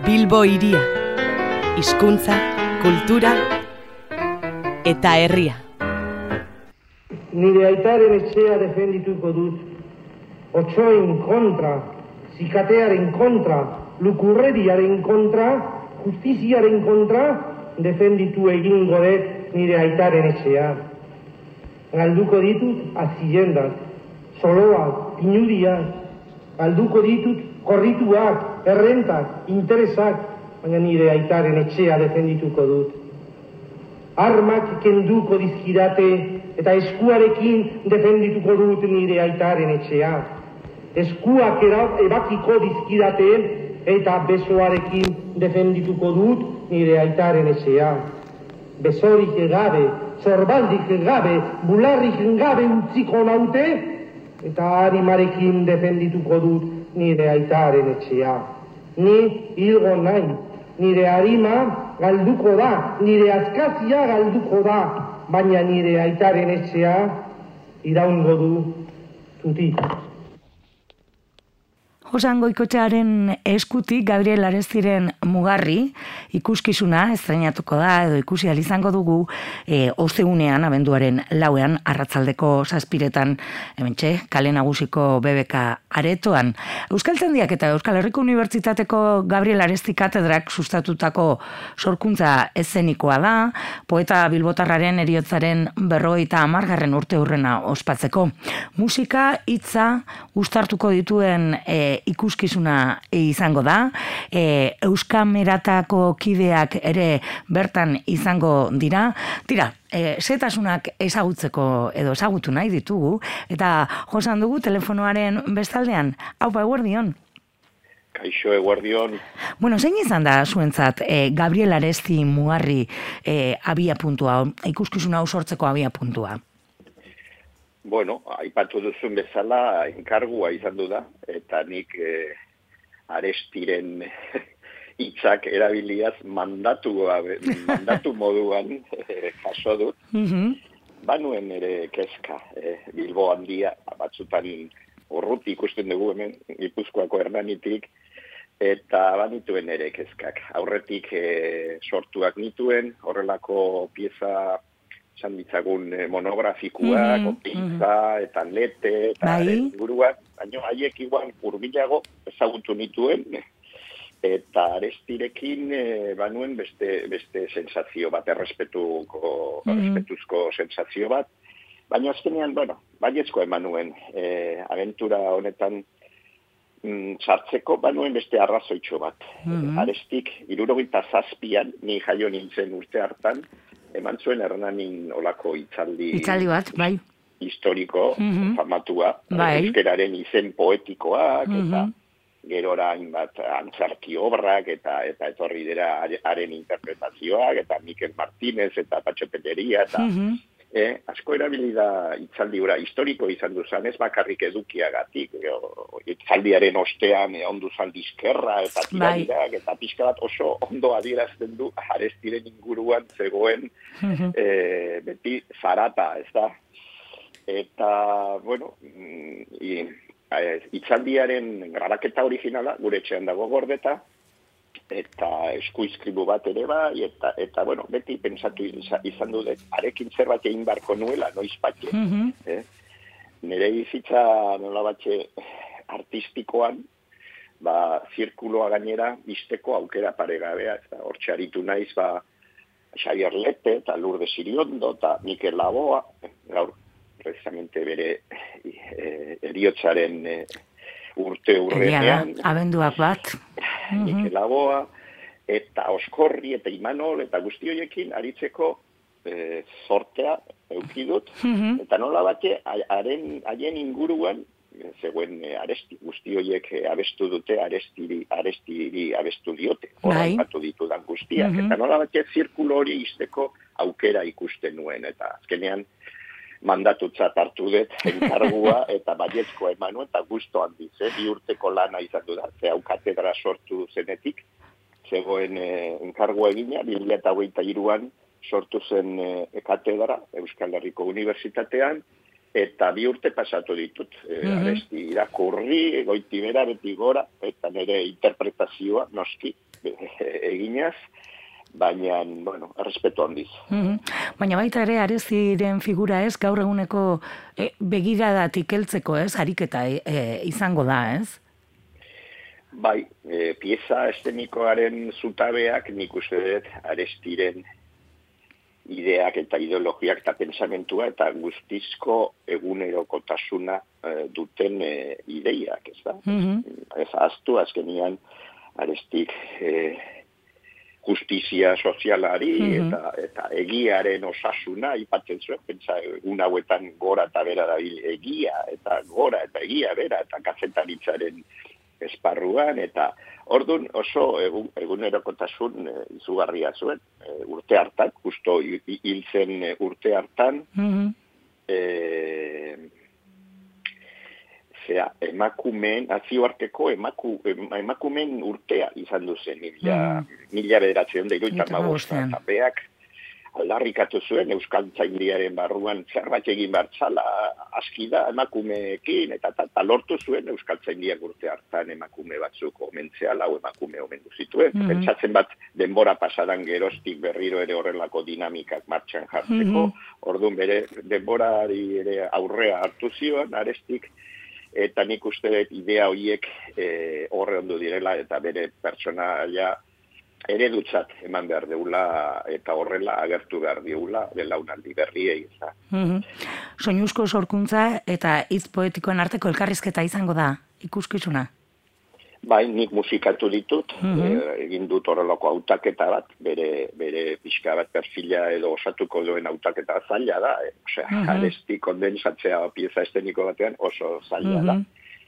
Bilbo hiria, hizkuntza, kultura eta herria. Nire aitaren etxea defendituko dut, otsoen kontra, zikatearen kontra, lukurreriaren kontra, justiziaren kontra, defenditu egingo dut nire aitaren etxea. Galduko ditut aziendak, soloak, pinudiak, galduko ditut korrituak, errentak, interesak, baina nire aitaren etxea defendituko dut. Armak kenduko dizkidate eta eskuarekin defendituko dut nire aitaren etxea. Eskuak ebakiko dizkidate eta besoarekin defendituko dut nire aitaren etxea. Besorik gabe, zorbaldik gabe, bularrik gabe utziko naute eta harimarekin defendituko dut nire aitaren etxea. Ni hilgo nahi, nire harima galduko da, nire azkazia galduko da, baina nire aitaren etxea iraungo du tutik. Josan Goikotxearen eskutik Gabriel Arestiren Mugarri ikuskizuna estreinatuko da edo ikusi ahal izango dugu ostegunean abenduaren 4ean arratsaldeko 7etan hementxe kale nagusiko BBK aretoan. Euskaltzaindiak eta Euskal Herriko Unibertsitateko Gabriel Aresti katedrak sustatutako sorkuntza eszenikoa da, poeta bilbotarraren heriotzaren 50. urteurrena ospatzeko. Musika, hitza, uztartuko dituen ikuskizuna izango da, Euskameratako kideak ere bertan izango dira. Tira, setasunak ezagutzeko edo ezagutu nahi ditugu, eta josan dugu telefonoaren bestaldean. Aupa, eguerdion. Kaixo, eguerdion. Bueno, zein izan da zuentzat Gabriel Aresti Mugarri abiapuntua, ikuskizuna sortzeko abiapuntua? Bueno, aipatu duzun bezala enkargua izan du da, eta nik Arestiren hitzak erabiliaz mandatu moduan jaso dut. Banuen ere kezka, Bilbo handia, batzutan urruti ikusten dugu hemen, Gipuzkoako Hernanitik, eta banituen ere kezkak. Aurretik sortuak nituen, horrelako pieza esan ditzagun monografikuak, opintza, eta lete, eta inguruak, baina haiek igual hurbilago ezagutu nituen, eta Arestirekin banuen beste sensazio bat, errespetuzko sensazio bat, baina azkenean, baiezko eman nuen, abentura honetan sartzeko banuen beste arrazoitxo bat. Arestik, 77an, ni jaio nintzen urte hartan, eman zuen Hernanin olako hitzaldi bat, bai. Historiko, famatua, euskeraren izen poetikoak, eta gerora hainbat antzarki obrak, eta etorri dira haren interpretazioak, eta Mikel Martínez, eta Patxo Telleria, eta asko erabili da hitzaldi hura historiko izan duzan, ez bakarrik edukiagatik, hitzaldiaren ostean ondu zaldizkerra, eta tiradirak, eta pixka bat oso ondo adierazten du Arestiren inguruan zegoen beti zarata, ez da? Eta, bueno, hitzaldiaren grabaketa originala gure etxean dago gordeta, eta eskuizkribu bat ere bai, eta bueno, beti pensatu izan dut, arekin zerbait egin barko nuela, noiz batxe. Nire bizitza nola batxe artistikoan, zirkuloa gainera, bizteko aukera paregabea, eta hortxe aritu naiz, Xavier Lete, eta Lourdes Iriondo, eta Mikel Laboa, gaur, precisamente bere heriotzaren urte urrenean. Abenduak bat. Mikel Laboa, eta Oskorri, eta Imanol, eta guzti horiekin aritzeko sortea eukidut, eta nola bate, haien inguruan, zegoen Aresti, guzti horiek abestu dute, Arestiri abestu diote, horrein batu ditudan guztiak, eta nola bate, zirkulo hori izteko aukera ikusten nuen, eta azkenean, mandatutzat hartu dut, enkargua, eta baiezkoa emanu, eta gusto handiz, 2 urteko lana izan du da, hau katedra sortu zenetik, zegoen enkargua egina, 2023an sortu zen katedra, Euskal Herriko Unibertsitatean, eta 2 urte pasatu ditut, Aresti irakurri, goiti bera, beti gora, eta nire interpretazioa, noski, eginaz, baina, bueno, errespetu handiz. Baina baita ere, Arestiren figura ez, gaur eguneko begiradatik heltzeko ez, ariketa izango da ez? Bai, pieza eszenikoaren zutabeak nik uste dut Arestiren ideak eta ideologiak eta pensamentua eta guztizko egunerokotasuna duten ideiak, ez da? Ez ahaztu, azkenian Arestik justizia sozialari eta egiaren osasuna aipatzen zuen, pentsa egun hauetan gora eta bera dabil egia eta gora eta egia bera eta kazetaritzaren esparruan, eta orduan oso egunerokotasun izugarria zuen, urte hartan, justo hil zen urte hartan, nazioarteko emakumeen urtea izan duzen, mila bederatzen deiru eta beak aldarrikatu zuen euskaltzaindiaren barruan zerbait egin bartzala aski da emakumeekin eta lortu zuen euskaltzaindiak urte hartan emakume batzuk omentzea, lau emakume omendu zituen. Pentsatzen bat denbora pasadan geroztik berriro ere horrelako dinamikak martxan jartzeko, orduan bere denborari ere aurrea hartu zion Arestik, eta nik uste dut idea horiek horre ondo direla eta bere pertsonaia eredutzat eman behar deula eta horrela agertu behar deula belaunaldi berriei. Soinuzko sorkuntza eta hitz poetikoen arteko elkarrizketa izango da ikuskizuna? Bai, nik musikatu ditut, egin dut horrelako hautaketa bat, bere pixka bat perfila edo osatuko duen hautaketa zaila da, Aresti kondensatzea pieza eszeniko batean oso zaila da.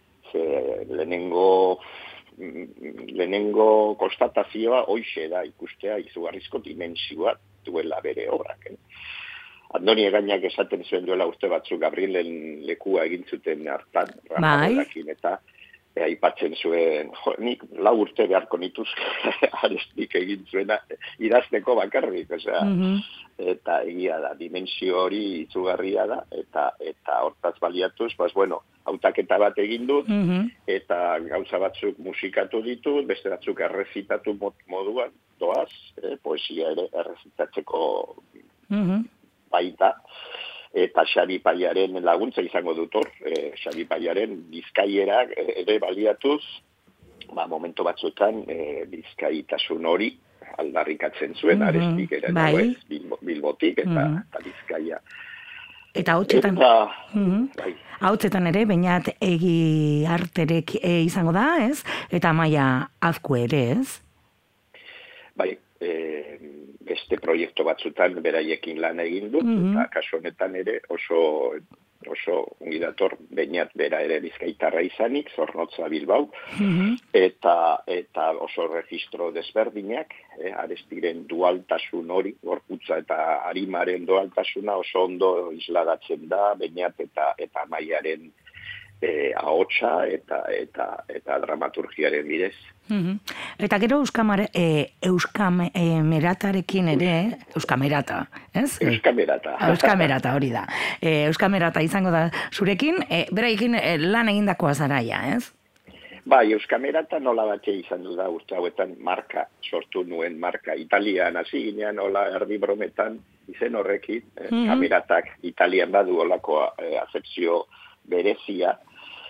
Lehenengo konstatazioa hoixe da ikustea izugarrizko dimensioa duela bere obrak. Andoni Egainak esaten zuen duela urte batzuk Gabrielen lekua egin zuten hartan, Rafaelakin, eta aipatzen zuen, nik 4 urte beharko nituzke Arestik egin zuena idazteko bakarrik, eta egia da, dimensio hori izugarria da, eta hortaz baliatuz, hautaketa bat egin dut, eta gauza batzuk musikatu ditut, beste batzuk errezitatu moduan, doaz, poesia ere errezitatzeko baita, eta Xabi Paiaren laguntza izango dut hor, Xabi Paiaren bizkaierak ere baliatuz, momentu batzuetan bizkaitasun hori aldarrikatzen zuen, Arestik ere Bilbotik eta Bizkaia. Eta hautzetan ere, Beñat Egi Arterek izango da, ez? Eta Amaia Azkue ere, ez? Bai, beste proiektu batzutan beraiekin lan egin dut, eta kasu honetan ere oso ongi dator Beñat bera ere bizkaitarra izanik, Zornotza Bilbao, eta oso registro desberdinak, Arestiren dualtasun hori, gorputza eta arimaren dualtasuna oso ondo isladatzen da, Beñat eta Amaiaren ahotsa eta dramaturgiaren bidez. Eta gero Euskameratarekin ere, Euskamerata, ez? Euskamerata hori da. Euskamerata izango da zurekin, beraiekin lan egindakoa zaraia, ez? Bai, Euskamerata nola batxe izan du da urte hauetan marka, sortu nuen marka. Italian hasi ginean, hola erdi brometan, izen horrekin, kameratak Italian badu holako azepzio berezia,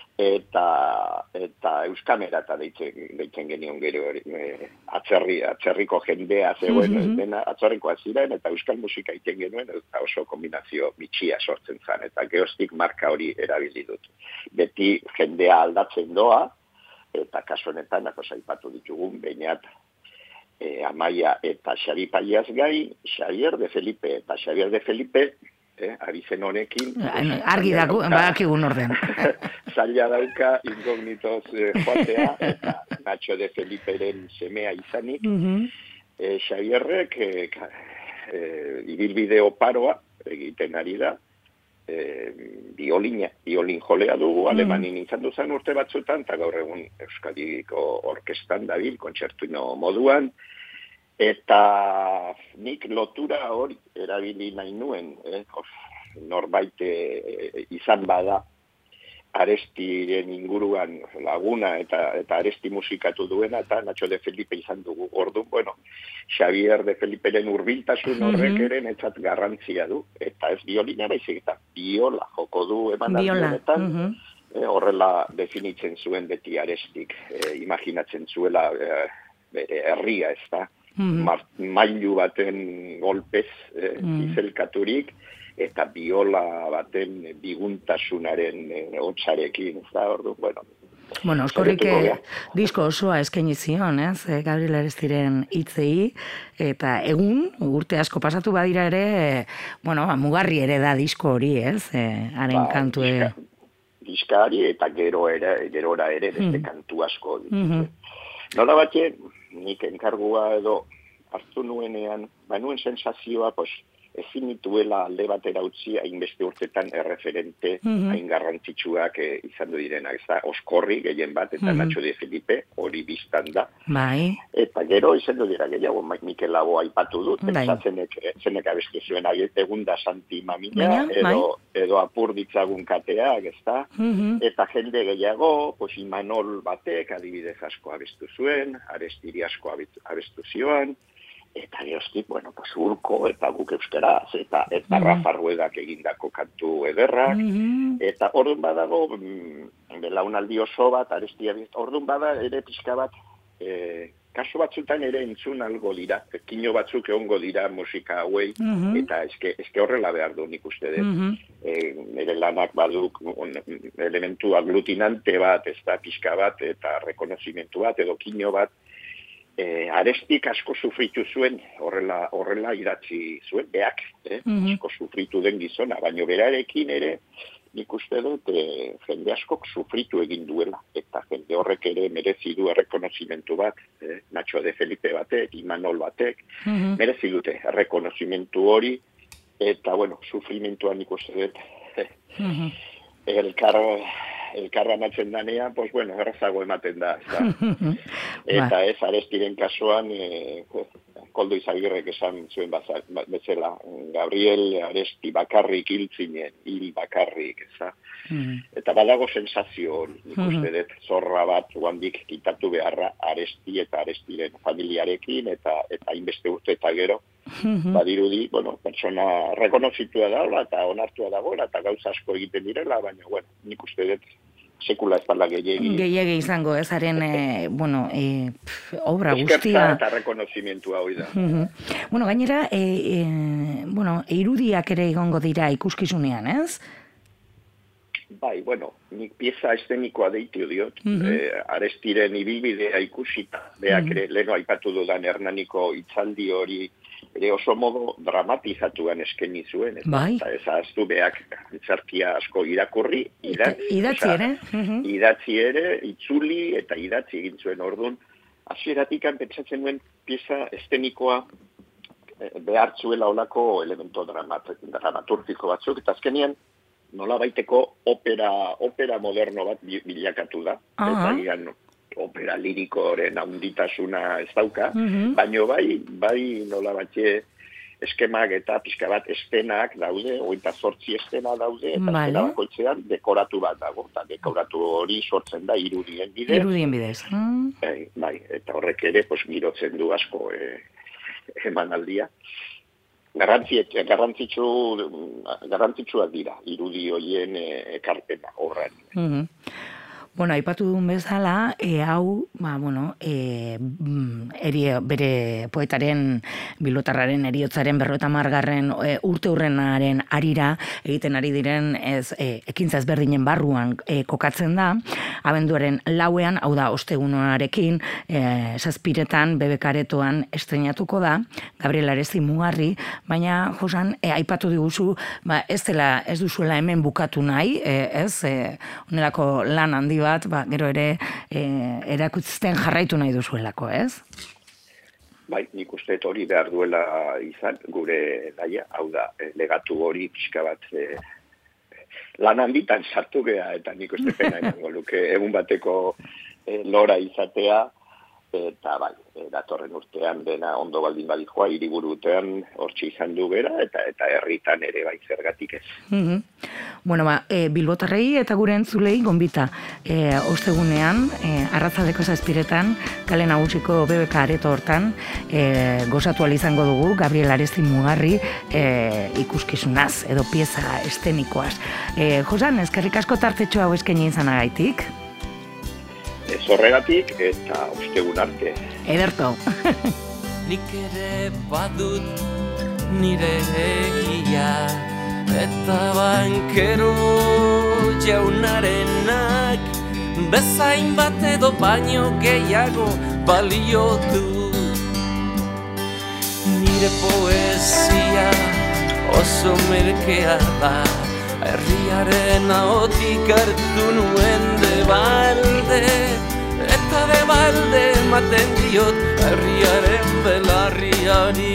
eta Euskamerata deitzen genion gero atzerriko jendea zegoen, dena atzerrikoa ziren, eta euskal musika iten genuen, eta oso kombinazio bitxia sortzen zen, eta geostik marka hori erabili dut. Beti jendea aldatzen doa, eta kasu honetan, aipatu ditugun, Beñat, Amaia eta Xabi Paiaz gain, Xavier de Felipe, eta Xavier de Felipe, abizen honekin. Argi dago, badakigun orden. Zaila dauka, inkognitoz joatea, eta Nacho de Feliperen semea izanik. Xavierrek ibilbide oparoa egiten ari da, biolin jolea dugu, alemanin izan duzan urte batzutan, eta gaur egun Euskadiko orkestan dabil, kontzertuino moduan, eta nik lotura hori erabili nahi nuen, norbait izan bada Arestiren inguruan laguna eta Aresti musikatu duena, eta Nacho de Felipe izan dugu. Orduan, bueno, Xavier de Feliperen hurbiltasun horrek ere netzat garrantzia du, eta ez biolina baizik, eta biola joko du emanaldionetan, horrela definitzen zuen beti Arestik, imaginatzen zuela bere herria, ez da, mailu baten golpez izelkaturik, eta biola baten biguntasunaren hotzarekin, ez da, ordu, bueno. Bueno, Oskorrik disko osoa eskaini zion, ez? Gabriel Arestiren hitzei, eta egun, urte asko pasatu badira ere, bueno, mugarri ere da disko hori, ez? Haren kantue. Diskari eta gerora ere beste kantu asko. Nola batxe, nik enkargua edo hartu nuenean, nuen sensazioa, ezin nituela alde batera utzi hainbeste urtetan erreferente hain garrantzitsuak izan du direnak, ez da, Oskorri gehien bat, eta Nacho de Felipe hori biztan da. Bai. Eta gero izan du dira gehiago Mikel Laboa aipatu dut, zenek abestu zuen egunda Santi Mamina, edo apur ditzagun kateak, ez da, eta jende gehiago, Imanol batek adibidez asko abestu zuen, Arestiri asko abestu zioan, eta geroztik, bueno, Urko, eta guk euskaraz, eta Rafa Ruedak egindako kantu ederrak, eta orduan badago, belaunaldi oso bat, Arestia, orduan bada ere pixka bat, kaso batzutan ere entzun algo dira, kino batzuk egongo dira musika hauei, eta eske horrela behar du nik uste dut. Nire lanak baduk elementu aglutinante bat, ez da pixka bat, eta rekonozimentu bat, edo kino bat, Arestik asko sufritu zuen, horrela idatzi zuen, beak, asko sufritu den gizona, baina berarekin ere, nik uste dut, jende askok sufritu egin duela, eta jende horrek ere merezi du errekonozimentu bat, Nacho de Felipe batek, Imanol batek, merezi dute errekonozimentu hori, eta, bueno, sufrimentua nik uste dut, elkarra natzen danean, pues bueno, errazago ematen da. Eta ez, Arestiren kasuan, Koldo Izagirrek esan zuen bezala, Gabriel Aresti bakarrik hiltzinen, hil bakarrik, eza. Eta badago sensazio hori, nik uste dut, zorra bat guandik kitatu beharra Aresti eta Arestiren familiarekin, eta hainbeste urte eta gero, badirudi, bueno, persona rekonozitua dagoela eta onartua dagoela eta gauza asko egiten direla, baina, bueno, nik uste dut sekula ez dala gehiegi. Gehiegi izango, ez haren, obra guztia. Eskertza eta rekonozimentua hori da. Bueno, gainera, irudiak ere egongo dira ikuskizunean, ez? Bai, bueno, nik pieza estenikoa deitu diot, Arestiren ibilbidea ikusita, beak ere, leno aipatu dudan Hernaniko hitzaldi hori, ere oso modo dramatizatuan eskeni zuen, eta ez ahaztu beak itzarkia asko irakurri, idatzi ere, itzuli eta idatzi egin zuen orduan, hasieratik pentsatzen nuen pieza estenikoa behartzuela olako elemento dramaturgiko batzuk, eta azkenean nola baiteko opera moderno bat bilakatu da, eta gian opera lirikoren handitasuna ez dauka, baina bai nola batxe eskemak eta pixka bat estenak daude, 28 estena daude, eta estena bakoitzean dekoratu bat dago, eta dekoratu hori sortzen da irudien bidez. Irudien bidez. Bai, eta horrek ere girotzen du asko emanaldia. Garrantzitsuak dira, irudi horien ekarpena horren. Bueno, aipatu duen bezala, hau, bere poetaren, bilotarraren, eriotzaren, 50. Urte hurrenaren arira, egiten ari diren, ekintza ezberdinen barruan kokatzen da, abenduaren 4, hau da, ostegunarekin, 7 BBK-aretoan estrenatuko da, Gabriel Aresti mugarri, baina, Josan, aipatu diguzu, ez duzuela hemen bukatu nahi, onelako lan handi bat, gero ere erakutzten jarraitu nahi duzuelako, ez? Bai, nik uste hori behar duela izan gure daia, hau da, legatu hori pixka bat lan handitan sartu gea, eta nik uste pena emango luke egun bateko lora izatea, eta bai, datorren urtean dena ondo baldin badijoa, hiriburu urtean hortxe izan du bera, eta herritan ere bai zergatik ez. Bueno, Bilbotarrei eta gure entzulei gonbita ostegunean, arratzaldeko 7:00 kale nagusiko BBK areto hortan, gozatu ahal izango dugu Gabriel Aresti Mugarri ikuskizunaz edo pieza estenikoaz. Josan, eskerrik asko tartetxo hau eskaini izanagaitik. Ez horregatik eta ostegun arte. Ederto. Nik ere badut nire egia, eta bankero jaunarenak bezain bat edo baino gehiago balio du. Nire poesia oso merkea da, herriaren ahotik hartu nuen de balde, eta de balde ematen diot herriaren belarriari.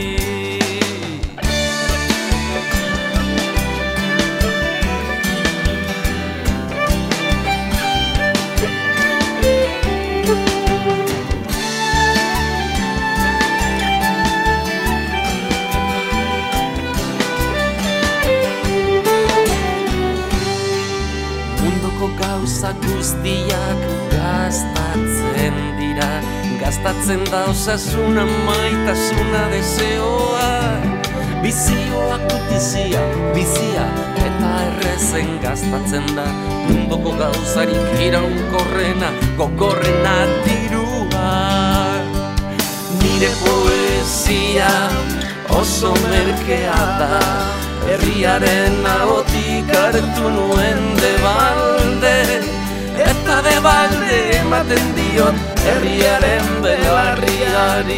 Gauza guztiak gastatzen dira, gastatzen da osasuna, maitasuna, deseoa, bizioa, gutizia, bizia, eta errezen gastatzen da, mundoko gauzarik iraunkorrena, gogorrena dirua. Nire poesia oso merkea da, herriaren ahotik hartu nuen de balde, eta de balde ematen diot herriaren belarriari.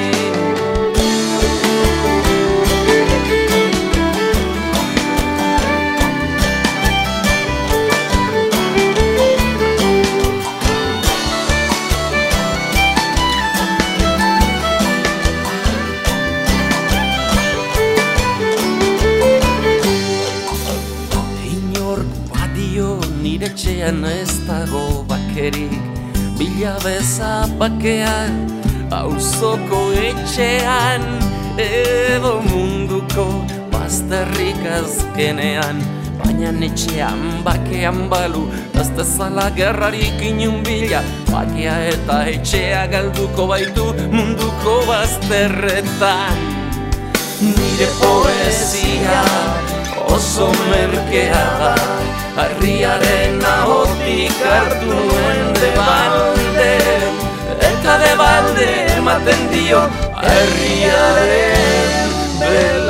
Etxean ez dago bakerik, bila beza bakea, auzoko etxean, edo munduko bazterrik azkenean, baina etxean bakean balu, ez dezala gerrarik inun bila, bakea eta etxea galduko baitu munduko bazterretan. Nire poesia oso merkea da, herriaren ahotik hartu nuen de balde, eta de balde ematen dio herriaren belarriari.